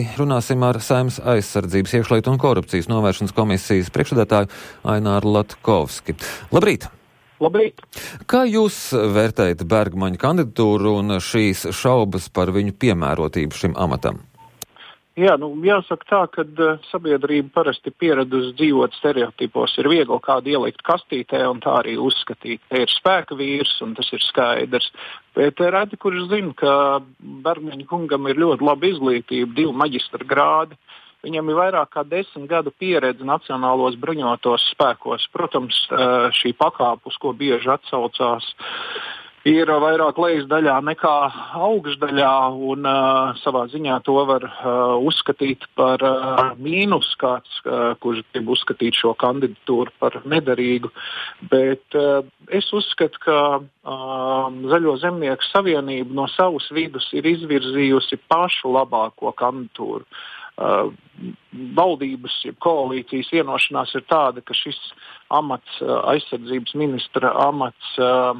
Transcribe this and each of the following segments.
Runāsim ar Saeimas aizsardzības, iekšlietu un korupcijas novēršanas komisijas priekšsēdētāju Aināru Latkovski. Labrīt! Labrīt! Kā jūs vērtējat Bergmaņa kandidatūru un šīs šaubas par viņu piemērotību šim amatam? Jā, jāsaka tā, ka sabiedrība parasti pieradusi dzīvot stereotipos. Ir viegli kādu ielikt kastītē un tā arī uzskatīt. Te ir spēka vīrs un tas ir skaidrs. Bet reti, kurš zina, ka Bergmaņa kungam ir ļoti laba izglītība, 2 maģistra grādi. Viņam ir vairāk kā 10 gadu pieredze nacionālos bruņotos spēkos. Protams, šī pakāpe, uz ko bieži atsaucās, ir vairāk lejas daļā nekā augšdaļā, un savā ziņā to var uzskatīt par mīnus kāds, kurš grib uzskatīt šo kandidatūru par nederīgu. Bet es uzskatu, ka Zaļo zemnieku savienība no savas vidus ir izvirzījusi pašu labāko kandidatūru. Valdības, koalīcijas vienošanās ir tāda, ka šis amats, aizsardzības ministra amats,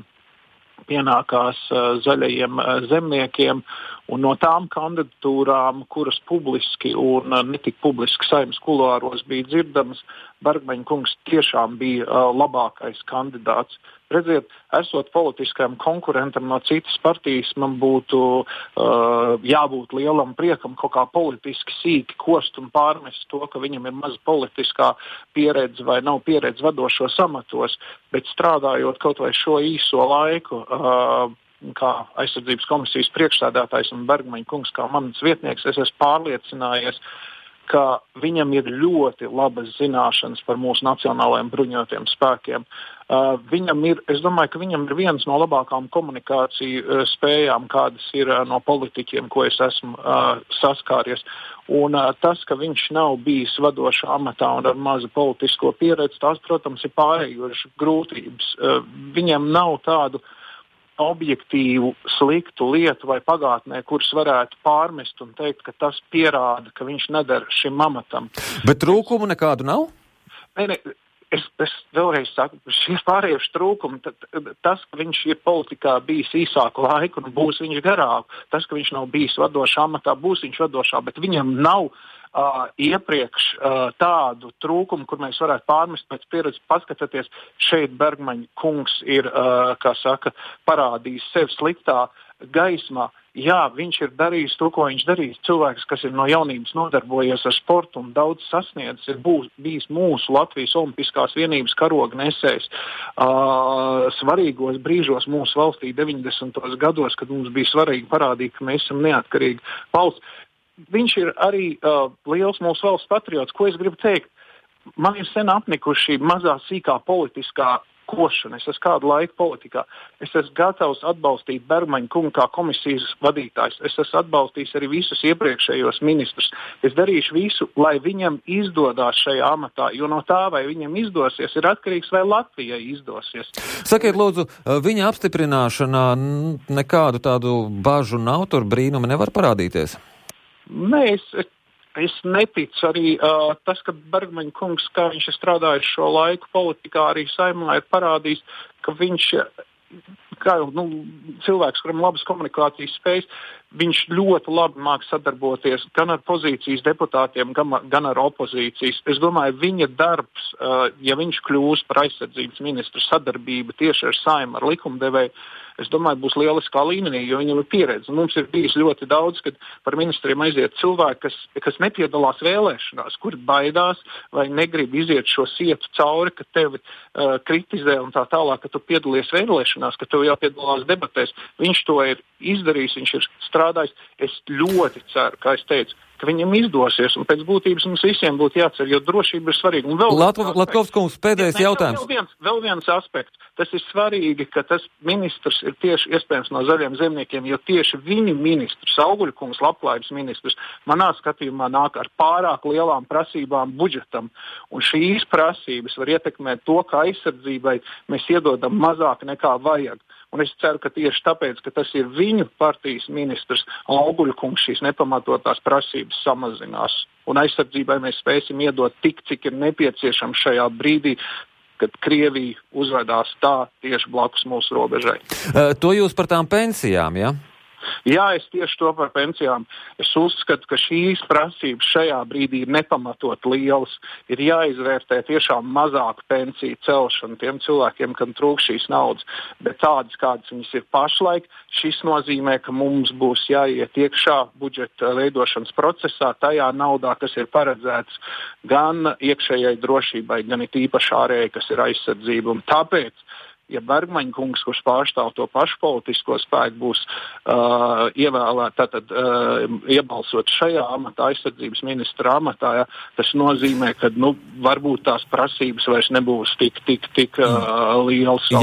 pienākās zaļajiem zemniekiem, un no tām kandidatūrām, kuras publiski un netik publiski Saeimas kuloāros bija dzirdamas, Bergmaņa kungs tiešām bija labākais kandidāts. Redziet, esot politiskajam konkurentam no citas partijas, man būtu jābūt lielam priekam kaut kā politiski sīki kost un pārmest to, ka viņam ir maza politiskā pieredze vai nav pieredze vadošos amatos, bet strādājot kaut vai šo īso laiku, kā aizsardzības komisijas priekšsēdētājs un Bergmaņa kungs kā mans vietnieks, es esmu pārliecinājies, ka viņam ir ļoti labas zināšanas par mūsu nacionālajiem bruņotajiem spēkiem. Es domāju, ka viņam ir viens no labākām komunikāciju spējām, kādas ir no politiķiem, ko es esmu saskāries. Un tas, ka viņš nav bijis vadošā amatā un ar mazu politisko pieredzi, tās, protams, ir pārējošas grūtības. Viņam nav tādu objektīvu, sliktu lietu vai pagātnē, kuras varētu pārmest un teikt, ka tas pierāda, ka viņš nedara šim amatam. Bet trūkumu nekādu nav? Nē, es vēlreiz saku, šie pārējoši trūkumi, tas, ka viņš ir politikā bijis īsāku laiku un būs viņš garāk, tas, ka viņš nav bijis vadošā amatā, būs viņš vadošā, bet viņam nav iepriekš tādu trūkumu, kur mēs varētu pārmest pēc pieredzes. Paskatieties, šeit Bergmaņa kungs ir, parādījis sevi sliktā gaismā. Jā, viņš ir darījis to, ko viņš darījis. Cilvēks, kas ir no jaunības nodarbojies ar sportu un daudz sasniedzis, ir bijis mūsu Latvijas Olimpiskās vienības karoga nesējs. Svarīgos brīžos mūsu valstī 90. gados, kad mums bija svarīgi parādīt, ka mēs esam neatkarīga valsts. Viņš ir arī liels mūsu valsts patriots. Ko es gribu teikt? Man ir sen apnikuši mazā sīkā politiskā košana. Es esmu kādu laiku politikā. Es esmu gatavs atbalstīt Bergmaņa kungu kā komisijas vadītājs. Es esmu atbalstījis arī visus iepriekšējos ministrus. Es darīšu visu, lai viņam izdodās šajā amatā, jo no tā, vai viņam izdosies, ir atkarīgs, vai Latvijai izdosies. Sakiet, lūdzu, viņa apstiprināšanā nekādu tādu bažu nav, tur brīnumi nevar parādīties? Nē, es neticu arī tas, ka Bergmaņa kungs, kā viņš ir strādājis šo laiku politikā, arī Saeimā ir parādījis, ka viņš, cilvēks, kuram labas komunikācijas spējas, viņš ļoti labi māk sadarboties gan ar pozīcijas deputātiem, gan ar opozīcijas. Es domāju, viņa darbs, ja viņš kļūs par aizsardzības ministru, sadarbība tieši ar Saeimu, ar likumdevēju, es domāju, būs lieliskā līmenī, jo viņam ir pieredze. Mums ir bijis ļoti daudz, kad par ministriem aiziet cilvēki, kas nepiedalās vēlēšanās, kuri baidās vai negrib iziet šo sietu cauri, ka tevi kritizē un tā tālāk, ka tu piedalies vēlēšanās, ka tev jāpiedalās debatēs. Viņš to ir izdarījis, viņš ir strādājis. Es ļoti ceru, kā es teicu, ka viņam izdosies, un pēc būtības mums visiem būtu jācer, jo drošība ir svarīga. Latkovs kungs, pēdējais jautājums. Vēl viens aspekts. Tas ir svarīgi, ka tas ministrs ir tieši iespējams no zaļiem zemniekiem, jo tieši viņu ministrs, Auguļa kungs, labklājības ministrs, manā skatījumā nāk ar pārāk lielām prasībām budžetam. Un šīs prasības var ietekmēt to, ka aizsardzībai mēs iedodam mazāk nekā vajag. Un es ceru, ka tieši tāpēc, ka tas ir viņu partijas ministrs, Auguļa kungs, šīs nepamatotās prasības samazinās. Un aizsardzībai mēs spēsim iedot tik, cik ir nepieciešams šajā brīdī, kad Krievija uzvedās tā tieši blakus mūsu robežai. To jūs par tām pensijām, ja? Jā, es tieši to par pensijām. Es uzskatu, ka šīs prasības šajā brīdī ir nepamatot lielas. Ir jāizvērtē tiešām mazāku pensiju celšanu tiem cilvēkiem, kam trūkst šīs naudas. Bet tādas, kādas viņas ir pašlaik, šis nozīmē, ka mums būs jāiet iekšā budžeta veidošanas procesā tajā naudā, kas ir paredzēts gan iekšējai drošībai, gan it īpaši ārējai, kas ir aizsardzība. Un tāpēc, ja Bergmaņa kungs, kurš pārstāv to pašu politisko spēku, būs iebalsot šajā amatā, aizsardzības ministra amatā, ja, tas nozīmē, ka varbūt tās prasības vairs nebūs tik lielas.